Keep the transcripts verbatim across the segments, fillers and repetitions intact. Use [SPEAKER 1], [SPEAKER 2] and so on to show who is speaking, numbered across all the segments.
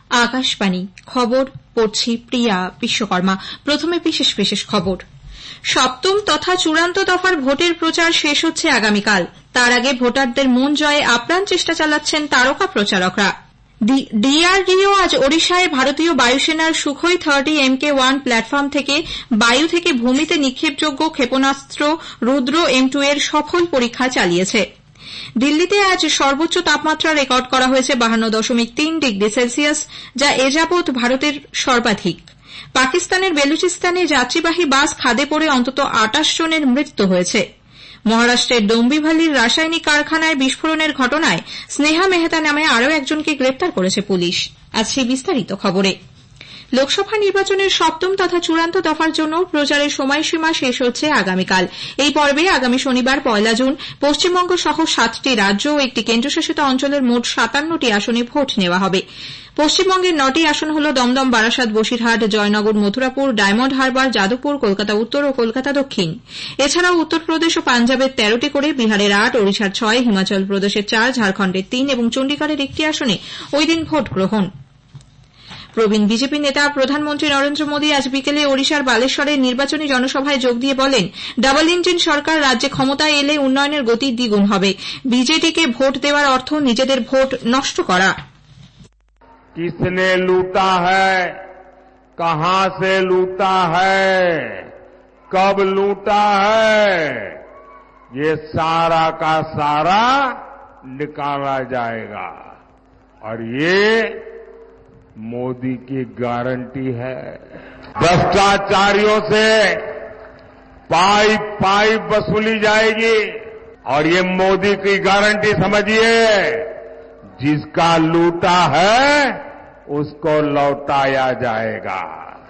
[SPEAKER 1] আকাশবাণী খবর পড়ছি প্রিয়া বিশ্বকর্মা। প্রথমে বিশেষ বিশেষ খবর। সপ্তম তথা চূড়ান্ত দফার ভোটের প্রচার শেষ হচ্ছে আগামীকাল। তার আগে ভোটারদের মন জয়ে আপ্রাণ চেষ্টা চালাচ্ছেন তারকা প্রচারকরা। ডিআরডিও আজ ওড়িশায় ভারতীয় বায়ুসেনার Sukhoi thirty MK one platform থেকে বায়ু থেকে ভূমিতে নিক্ষেপযোগ্য ক্ষেপণাস্ত্র রুদ্র এম টু এর সফল পরীক্ষা চালিয়েছে। দিল্লিতে আজ সর্বোচ্চ তাপমাত্রা রেকর্ড করা হয়েছে বাহান্ন দশমিক তিন ডিগ্রি সেলসিয়াস, যা এ যাবৎ ভারতের সর্বাধিক। পাকিস্তানের বেলুচিস্তানে যাত্রীবাহী বাস খাদে পড়ে অন্তত আটাশ জনের মৃত্যু হয়েছে। মহারাষ্ট্রের ডোম্বিভালির রাসায়নিক কারখানায় বিস্ফোরণের ঘটনায় স্নেহা মেহতা নামে আরও একজনকে গ্রেপ্তার করেছে পুলিশ। আজ সেই বিস্তারিত খবরে। লোকসভা নির্বাচনের সপ্তম তথা চূড়ান্ত দফার জন্য প্রচারের সময়সীমা শেষ হচ্ছে আগামীকাল। এই পর্বে আগামী শনিবার পয়লা জুন পশ্চিমবঙ্গ সহ সাতটি রাজ্য ও একটি কেন্দ্রশাসিত অঞ্চলের মোট সাতান্নটি আসনে ভোট নেওয়া হবে। পশ্চিমবঙ্গের নটি আসন হল দমদম, বারাসাত, বসিরহাট, জয়নগর, মথুরাপুর, ডায়মন্ড হারবার, যাদবপুর, কলকাতা উত্তর ও কলকাতা দক্ষিণ। এছাড়াও উত্তরপ্রদেশ ও পাঞ্জাবের তেরোটি করে, বিহারের আট, ওড়িশার ছয়, হিমাচল প্রদেশের চার, ঝাড়খণ্ডের তিন এবং চণ্ডীগড়ের একটি আসনে ওই দিন ভোট গ্রহণ। প্রবীণ বিজেপি নেতা প্রধানমন্ত্রী নরেন্দ্র মোদী আজ বিকেলে ওড়িশার বালেশ্বরের নির্বাচনী জনসভায় যোগ দিয়ে বলেন, ডাবল ইঞ্জিন সরকার রাজ্যে ক্ষমতায় এলে উন্নয়নের গতি দ্বিগুণ হবে। বিজেপিকে ভোট দেওয়ার অর্থ নিজেদের ভোট নষ্ট করা।
[SPEAKER 2] किसने लूटा है, कहां से लूटा है, कब लूटा है, ये सारा का सारा निकाला जाएगा और ये मोदी की गारंटी है। भ्रष्टाचारियों से पाइप पाइप वसूली जाएगी और ये मोदी की गारंटी समझिए, जिसका लूटा है उसको लौटाया जाएगा।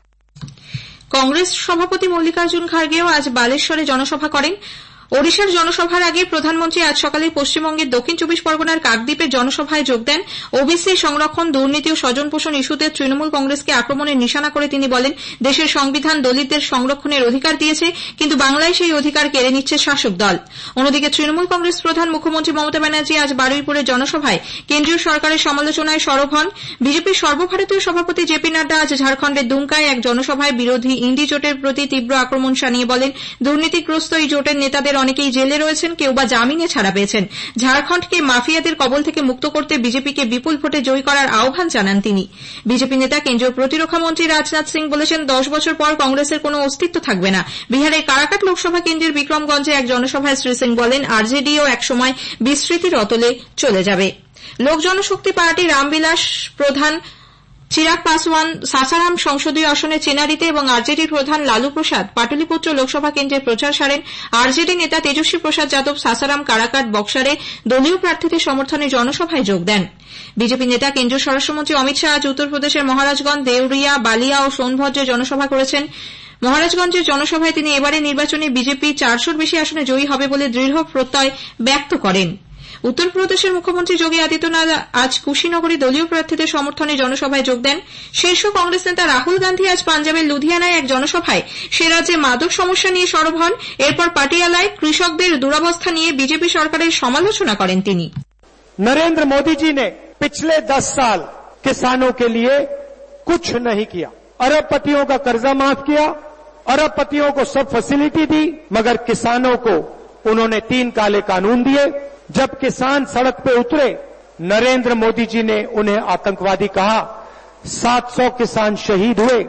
[SPEAKER 1] কংগ্রেস সভাপতি মল্লিকার্জুন খার্গেও আজ বালেশ্বরে জনসভা করেন। ওড়িশার জনসভার আগে প্রধানমন্ত্রী আজ সকালে পশ্চিমবঙ্গের দক্ষিণ চব্বিশ পরগনার কাকদ্বীপের জনসভায় যোগ দেন। ওবিসি সংরক্ষণ, দুর্নীতি ও স্বজনপোষণ ইস্যুতে তৃণমূল কংগ্রেসকে আক্রমণের নিশানা করে তিনি বলেন, দেশের সংবিধান দলিতদের সংরক্ষণের অধিকার দিয়েছে, কিন্তু বাংলায় সেই অধিকার কেড়ে নিচ্ছে শাসক দল। অন্যদিকে তৃণমূল কংগ্রেস প্রধান মুখ্যমন্ত্রী মমতা ব্যানার্জি আজ বারুইপুরের জনসভায় কেন্দ্রীয় সরকারের সমালোচনায় সরব হন। বিজেপির সর্বভারতীয় সভাপতি জেপি নাড্ডা আজ ঝাড়খণ্ডের দুমকায় এক জনসভায় বিরোধী ইন্ডি জোটের প্রতি তীব্র আক্রমণ শানিয়ে বলেন, দুর্নীতিগ্রস্ত এই জোটের নেতাদের অনেকেই জেলে রয়েছেন, কেউ বা জামিনে ছাড়া পেয়েছেন। ঝাড়খণ্ডকে মাফিয়াদের কবল থেকে মুক্ত করতে বিজেপিকে বিপুল ভোটে জয়ী করার আহ্বান জানান তিনি। বিজেপি নেতা কেন্দ্রীয় প্রতিরক্ষা মন্ত্রী রাজনাথ সিং বলেছেন, দশ বছর পর কংগ্রেসের কোনো অস্তিত্ব থাকবে না। বিহারের কারাকাট লোকসভা কেন্দ্রের বিক্রমগঞ্জে এক জনসভায় শ্রী সিং বলেন, আরজেডিও একসময় বিস্মৃতির অতলে চলে যাবে। লোক জনশক্তি পার্টি রামবিলাস প্রধান চিরাগ পাসওয়ান সাসারাম সংসদীয় আসনে চেনারিতে এবং আরজেডির প্রধান লালু প্রসাদ পাটলিপুত্র লোকসভা কেন্দ্রে প্রচার সারেন। আরজেডি নেতা তেজস্বী প্রসাদ যাদব সাসারাম, কারাকাট, বক্সারে দলীয় প্রার্থীদের সমর্থনে জনসভায় যোগ দেন। বিজেপি নেতা কেন্দ্রীয় স্বরাষ্ট্রমন্ত্রী অমিত শাহ আজ উত্তরপ্রদেশের মহারাজগঞ্জ, দেউরিয়া, বালিয়া ও সোনভদ্রে জনসভা করেছেন। মহারাজগঞ্জের জনসভায় তিনি এবারে নির্বাচনে বিজেপি চারশোর বেশি আসনে জয়ী হবে বলে দৃঢ় প্রত্যয় ব্যক্ত করেন। উত্তরপ্রদেশের মুখ্যমন্ত্রী যোগী আদিত্যনাথ আজ কুশীনগরে দলীয় প্রার্থীদের সমর্থনে জনসভায় যোগ দেন। শীর্ষ কংগ্রেস নেতা রাহুল গান্ধী আজ পাঞ্জাবের লুধিয়ানায় এক জনসভায় সে রাজ্যে মাদক সমস্যা নিয়ে সরব হন। এরপর পাটিয়ালায় কৃষকদের দুরবস্থা নিয়ে বিজেপি সরকারের সমালোচনা করেন তিনি।
[SPEAKER 3] नरेंद्र मोदी जी ने पिछले दस साल किसानों के लिए कुछ नहीं किया। अरबपतियों का कर्जा माफ किया, अरबपतियों को सब फैसिलिटी दी, मगर किसानों को उन्होंने तीन काले कानून दिए। जब किसान सड़क पे उतरे, नरेंद्र मोदी जी ने उन्हें आतंकवादी कहा। सात सौ किसान शहीद हुए,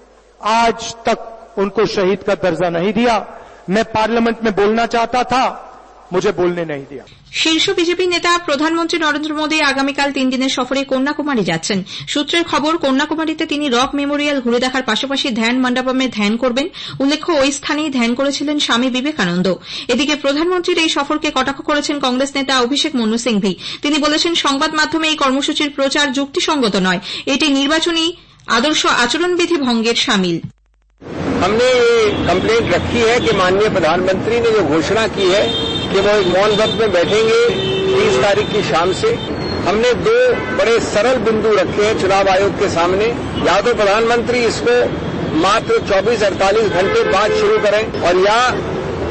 [SPEAKER 3] आज तक उनको शहीद का दर्जा नहीं दिया। मैं पार्लियामेंट में बोलना चाहता था, मुझे बोलने नहीं दिया।
[SPEAKER 1] শীর্ষ বিজেপি নেতা প্রধানমন্ত্রী নরেন্দ্র মোদী আগামীকাল তিন দিনের সফরে কন্যাকুমারী যাচ্ছেন। সূত্রের খবর, কন্যাকুমারীতে তিনি রক মেমোরিয়াল ঘুরে দেখার পাশাপাশি ধ্যান মণ্ডপমে ধ্যান করবেন। উল্লেখ্য, ওই স্থানেই ধ্যান করেছিলেন স্বামী বিবেকানন্দ। এদিকে প্রধানমন্ত্রীর এই সফরকে কটাক্ষ করেছেন কংগ্রেস নেতা অভিষেক মনু সিংভি। তিনি বলেছেন, সংবাদ মাধ্যমে এই কর্মসূচির প্রচার যুক্তিসঙ্গত নয়, এটি নির্বাচনী আদর্শ আচরণবিধি ভঙ্গের শামিল।
[SPEAKER 4] हमने ये कंप्लेंट रखी है कि माननीय प्रधानमंत्री ने जो घोषणा की है कि वो एक मौन व्रत में बैठेंगे तीस तारीख की शाम से, हमने दो बड़े सरल बिंदु रखे हैं चुनाव आयोग के सामने। या तो प्रधानमंत्री इसको मात्र चौबीस अड़तालीस घंटे बाद शुरू करें, और या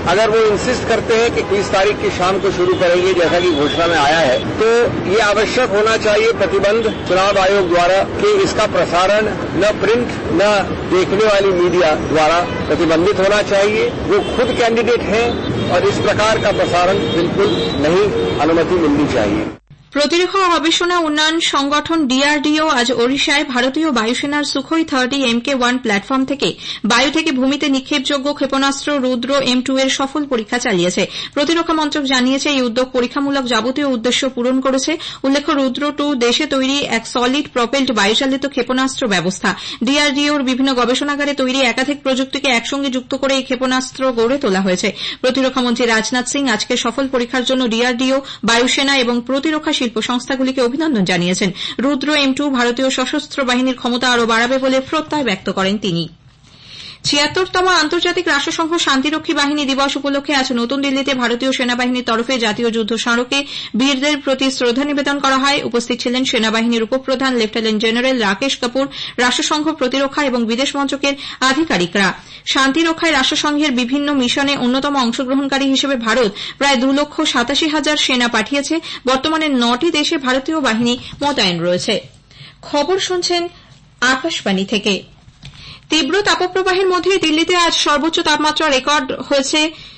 [SPEAKER 4] अगर वो इंसिस्ट करते हैं कि तीस तारीख की शाम को शुरू करेंगे जैसा कि घोषणा में आया है, तो ये आवश्यक होना चाहिए प्रतिबंध चुनाव आयोग द्वारा कि इसका प्रसारण न प्रिंट न देखने वाली मीडिया द्वारा प्रतिबंधित होना चाहिए। वो खुद कैंडिडेट हैं और इस प्रकार का प्रसारण बिल्कुल नहीं अनुमति मिलनी चाहिए।
[SPEAKER 1] প্রতিরক্ষা ও গবেষণা উন্নয়ন সংগঠন ডিআরডিও আজ ওড়িশায় ভারতীয় বায়ুসেনার Sukhoi thirty MK one platform থেকে বায়ু থেকে ভূমিতে নিক্ষেপযোগ্য ক্ষেপণাস্ত্র রুদ্র এম টু এর সফল পরীক্ষা চালিয়েছে। প্রতিরক্ষা মন্ত্রক জানিয়েছে এই উদ্যোগ পরীক্ষামূলক যাবতীয় উদ্দেশ্য পূরণ করেছে। উল্লেখ্য, রুদ্র টু দেশে তৈরি এক সলিড প্রপেলড বায়ুচালিত ক্ষেপণাস্ত্র ব্যবস্থা। ডিআরডিওর বিভিন্ন গবেষণাগারে তৈরি একাধিক প্রযুক্তিকে একসঙ্গে যুক্ত করে এই ক্ষেপণাস্ত্র গড়ে তোলা হয়েছে। প্রতিরক্ষামন্ত্রী রাজনাথ সিং আজকের সফল পরীক্ষার জন্য ডিআরডিও, বায়ুসেনা এবং প্রতিরক্ষা শিল্প সংস্থাগুলিকে অভিনন্দন জানিয়েছেন। রুদ্র এম টু ভারতীয় সশস্ত্র বাহিনীর ক্ষমতা আরও বাড়াবে বলে প্রত্যয় ব্যক্ত করেন তিনি। ছিয়াত্তরতম আন্তর্জাতিক রাষ্ট্রসংঘ শান্তিরক্ষী বাহিনী দিবস উপলক্ষে আজ নতুন দিল্লিতে ভারতীয় সেনাবাহিনীর তরফে জাতীয় যুদ্ধ স্মারকে বীরদের প্রতি শ্রদ্ধা নিবেদন করা হয়। উপস্থিত ছিলেন সেনাবাহিনীর উপপ্রধান লেফটেন্যান্ট জেনারেল রাকেশ কাপুর, রাষ্ট্রসংঘ প্রতিরক্ষা এবং বিদেশ মন্ত্রকের আধিকারিকরা। শান্তিরক্ষায় রাষ্ট্রসংঘের বিভিন্ন মিশনে অন্যতম অংশগ্রহণকারী হিসেবে ভারত প্রায় দু লক্ষ সাতাশি হাজার সেনা পাঠিয়েছে। বর্তমানে নটি দেশে ভারতীয় বাহিনী মোতায়েন রয়েছে। খবর শুনছেন আকাশবাণী থেকে। তীব্র তাপপ্রবাহের মধ্যে দিল্লিতে আজ সর্বোচ্চ তাপমাত্রা রেকর্ড হয়েছে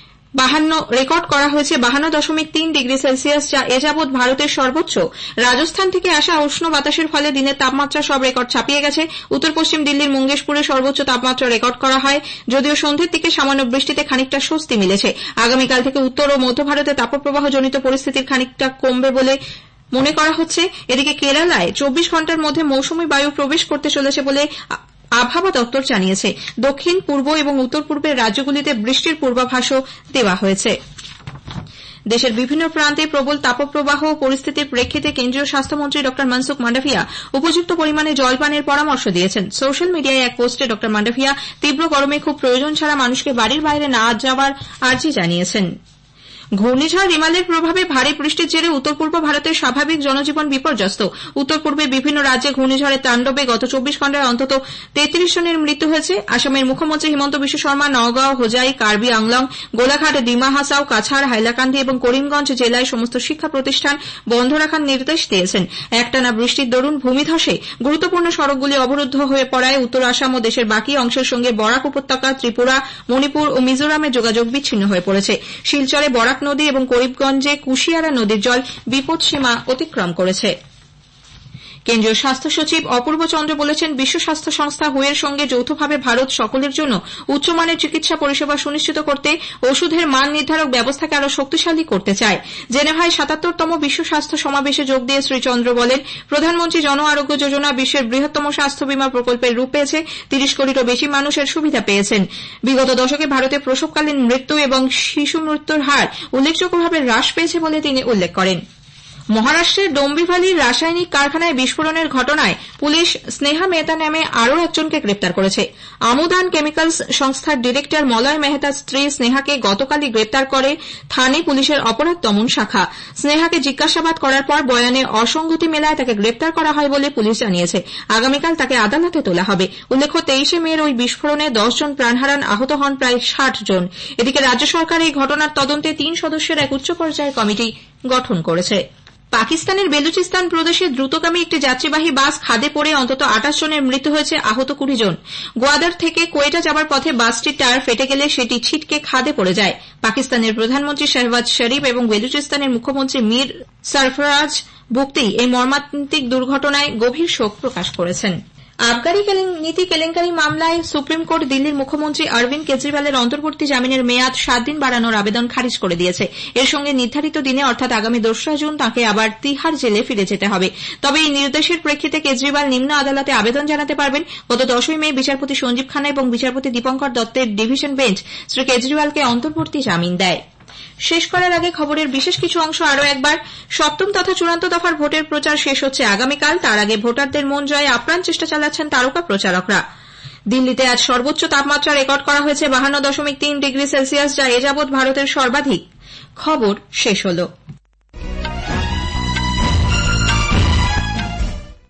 [SPEAKER 1] রেকর্ড করা হয়েছে বাহান্ন দশমিক তিন ডিগ্রি সেলসিয়াস, যা এ যাবৎ ভারতের সর্বোচ্চ। রাজস্থান থেকে আসা উষ্ণ বাতাসের ফলে দিনের তাপমাত্রা সব রেকর্ড ছাপিয়ে গেছে। উত্তর পশ্চিম দিল্লির মুঙ্গেশপুরে সর্বোচ্চ তাপমাত্রা রেকর্ড করা হয়, যদিও সন্ধ্যের দিকে সামান্য বৃষ্টিতে খানিকটা স্বস্তি মিলেছে। আগামীকাল থেকে উত্তর ও মধ্য ভারতে তাপপ্রবাহজনিত পরিস্থিতির খানিকটা কমবে বলে মনে করা হচ্ছে। এদিকে কেরালায় চব্বিশ ঘণ্টার মধ্যে মৌসুমী বায়ু প্রবেশ করতে চলেছে বলে আবহাওয়া দপ্তর জানিয়েছে। দক্ষিণ, পূর্ব এবং উত্তর পূর্বের রাজ্যগুলিতে বৃষ্টির পূর্বাভাসও দেওয়া হয়েছে। দেশের বিভিন্ন প্রান্তে প্রবল তাপপ্রবাহ পরিস্থিতির প্রেক্ষিতে কেন্দ্রীয় স্বাস্থ্যমন্ত্রী ড মনসুখ মান্ডাভিয়া উপযুক্ত পরিমাণে জলপানের পরামর্শ দিয়েছেন। সোশ্যাল মিডিয়ায় এক পোস্টে ড মান্ডাভিয়া তীব্র গরমে খুব প্রয়োজন ছাড়া মানুষকে বাড়ির বাইরে না যাওয়ার আর্জি জানিয়েছেন। ঘূর্ণিঝড় রিমালের প্রভাবে ভারী বৃষ্টির জেরে উত্তর পূর্ব ভারতের স্বাভাবিক জনজীবন বিপর্যস্ত। উত্তর পূর্বে বিভিন্ন রাজ্যে ঘূর্ণিঝড়ের তাণ্ডবে গত চব্বিশ ঘণ্টায় অন্তত তেত্রিশ জনের মৃত্যু হয়েছে। আসামের মুখ্যমন্ত্রী হিমন্ত বিশ্ব শর্মা নওগাঁও, হোজাই, কার্বি আংলং, গোলাঘাট, ডিমা হাসাও, কাছাড়, হাইলাকান্দি এবং করিমগঞ্জ জেলায় সমস্ত শিক্ষা প্রতিষ্ঠান বন্ধ রাখার নির্দেশ দিয়েছেন। একটানা বৃষ্টির দরুন ভূমিধসে গুরুত্বপূর্ণ সড়কগুলি অবরুদ্ধ হয়ে পড়ায় উত্তর আসাম ও দেশের বাকি অংশের সঙ্গে বরাক উপত্যকা, ত্রিপুরা, মণিপুর ও মিজোরামের যোগাযোগ বিচ্ছিন্ন হয়ে পড়েছে। শিলচরে বরাক নদী এবং করিমগঞ্জে কুশিয়ারা নদীর জল বিপদসীমা অতিক্রম করেছে। কেন্দ্রীয় স্বাস্থ্য সচিব অপূর্ব চন্দ্র বলেছেন, বিশ্ব স্বাস্থ্য সংস্থা হু এর সঙ্গে যৌথভাবে ভারত সকলের জন্য উচ্চমানের চিকিৎসা পরিষেবা সুনিশ্চিত করতে ওষুধের মান নির্ধারক ব্যবস্থাকে আরও শক্তিশালী করতে চায়। জেনেভায় সাতাত্তরতম বিশ্ব স্বাস্থ্য সমাবেশে যোগ দিয়ে শ্রী চন্দ্র বলেন, প্রধানমন্ত্রী জন আরোগ্য যোজনা বিশ্বের বৃহত্তম স্বাস্থ্য বীমা প্রকল্পের রূপ পেয়েছে। তিরিশ কোটিরও বেশি মানুষের সুবিধা পেয়েছেন। বিগত দশকে ভারতে প্রসবকালীন মৃত্যু এবং শিশু মৃত্যুর হার উল্লেখযোগ্যভাবে হ্রাস পেয়েছে বলে তিনি উল্লেখ করেন। মহারাষ্ট্রের ডোম্বিভালির রাসায়নিক কারখানায় বিস্ফোরণের ঘটনায় পুলিশ স্নেহা মেহতা নামে আরও একজনকে গ্রেপ্তার করেছে। আমুদান কেমিক্যালস সংস্থার ডিরেক্টর মলয় মেহতার স্ত্রী স্নেহাকে গতকালই গ্রেপ্তার করে থানে পুলিশের অপরাধ দমন শাখা। স্নেহাকে জিজ্ঞাসাবাদ করার পর বয়ানে অসঙ্গতি মেলায় তাকে গ্রেপ্তার করা হয় বলে পুলিশ জানিয়েছে। আগামীকাল তাকে আদালতে তোলা হবে। উল্লেখ্য, তেইশে মের ওই বিস্ফোরণে দশ জন প্রাণ হারান, আহত হন প্রায় ষাট জন। এদিকে রাজ্য সরকার এই ঘটনার তদন্তে তিন সদস্যের এক উচ্চ পর্যায়ের কমিটি গঠন করেছে। পাকিস্তানের বেলুচিস্তান প্রদেশে দ্রুতগামী একটি যাত্রীবাহী বাস খাদে পড়ে অন্তত আটাশ জনের মৃত্যু হয়েছে, আহত কুড়ি জন। গোয়াদার থেকে কোয়েটা যাবার পথে বাসটির টায়ার ফেটে গেলে সেটি ছিটকে খাদে পড়ে যায়। পাকিস্তানের প্রধানমন্ত্রী শাহবাজ শরীফ এবং বেলুচিস্তানের মুখ্যমন্ত্রী মীর সরফরাজ বুকতি এই মর্মান্তিক দুর্ঘটনায় গভীর শোক প্রকাশ করেছেন। আবগারি নীতি কেলেঙ্কারি মামলায় সুপ্রিম কোর্ট দিল্লির মুখ্যমন্ত্রী অরবিন্দ কেজরিওয়ালের অন্তর্বর্তী জামিনের মেয়াদ সাত দিন বাড়ানোর আবেদন খারিজ করে দিয়েছে। এর সঙ্গে নির্ধারিত দিনে অর্থাৎ আগামী দোসরা জুন তাঁকে আবার তিহার জেলে ফিরে যেতে হবে। তবে এই নির্দেশের প্রেক্ষিতে কেজরিওয়াল নিম্ন আদালতে আবেদন জানাতে পারবেন। গত দশই মে বিচারপতি সঞ্জীব খান্না এবং বিচারপতি দীপঙ্কর দত্তের ডিভিশন বেঞ্চ শ্রী কেজরিওয়ালকে অন্তর্বর্তী জামিন দেয়। শেষ করার আগে খবরের বিশেষ কিছু অংশ আরও একবার। সপ্তম তথা চূড়ান্ত দফার ভোটের প্রচার শেষ হচ্ছে আগামীকাল। তার আগে ভোটারদের মন জয়ে আপ্রাণ চেষ্টা চালাচ্ছেন তারকা প্রচারকরা। দিল্লিতে আজ সর্বোচ্চ তাপমাত্রা রেকর্ড করা হয়েছে বাহান্ন দশমিক তিন ডিগ্রি সেলসিয়াস, যা এ যাবৎ ভারতের সর্বাধিক। খবর শেষ হল।